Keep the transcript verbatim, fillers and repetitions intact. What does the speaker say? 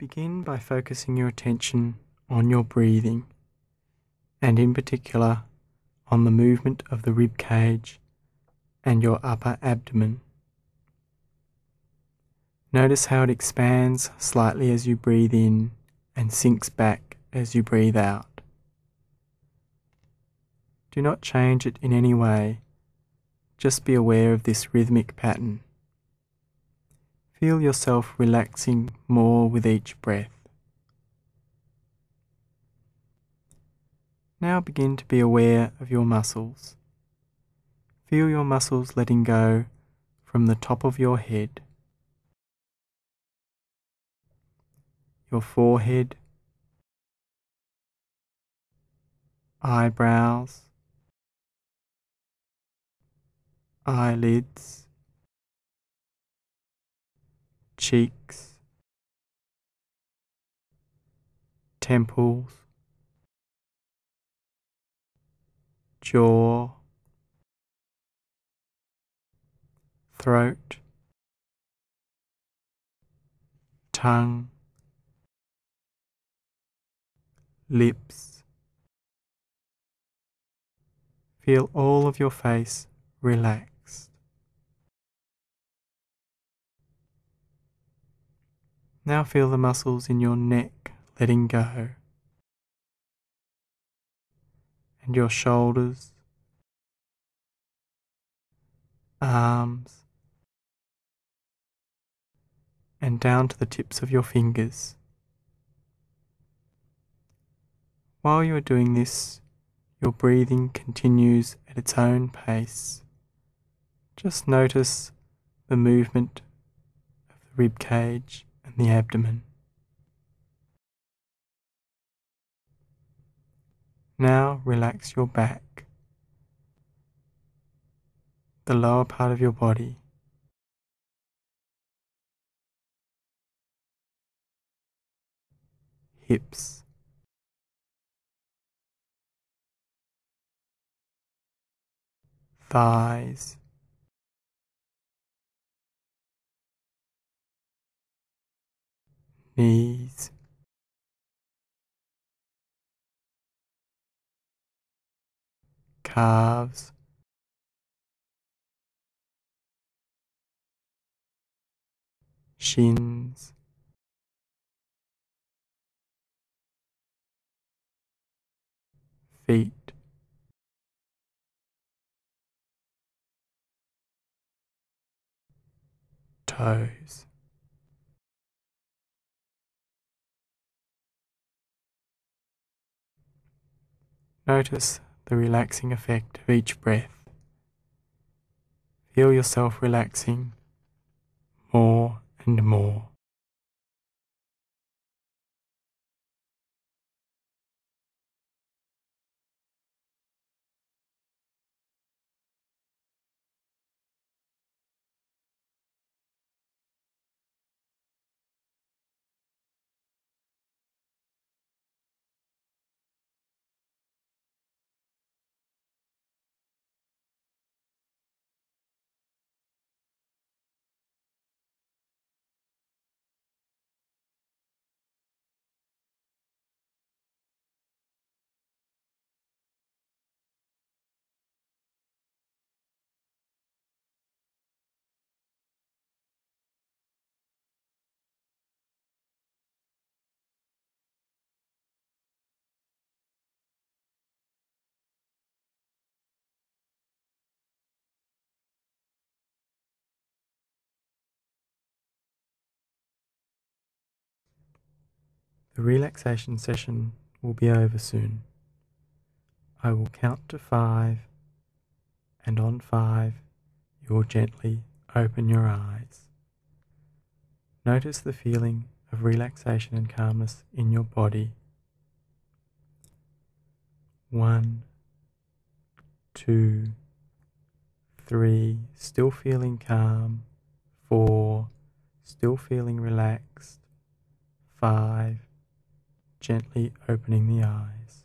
Begin by focusing your attention on your breathing, and in particular on the movement of the rib cage and your upper abdomen. Notice how it expands slightly as you breathe in and sinks back as you breathe out. Do not change it in any way, just be aware of this rhythmic pattern. Feel yourself relaxing more with each breath. Now begin to be aware of your muscles. Feel your muscles letting go from the top of your head, your forehead, eyebrows, eyelids, cheeks, temples, jaw, throat, tongue, lips. Feel all of your face relaxed. Now feel the muscles in your neck letting go, and your shoulders, arms, and down to the tips of your fingers. While you are doing this, your breathing continues at its own pace. Just notice the movement of the rib cage and the abdomen. Now relax your back, the lower part of your body, hips, thighs, knees, calves, shins, feet, toes. Notice the relaxing effect of each breath. Feel yourself relaxing more and more. The relaxation session will be over soon. I will count to five, and on five you will gently open your eyes. Notice the feeling of relaxation and calmness in your body. One, two, three, still feeling calm. Four, still feeling relaxed. Five, gently opening the eyes.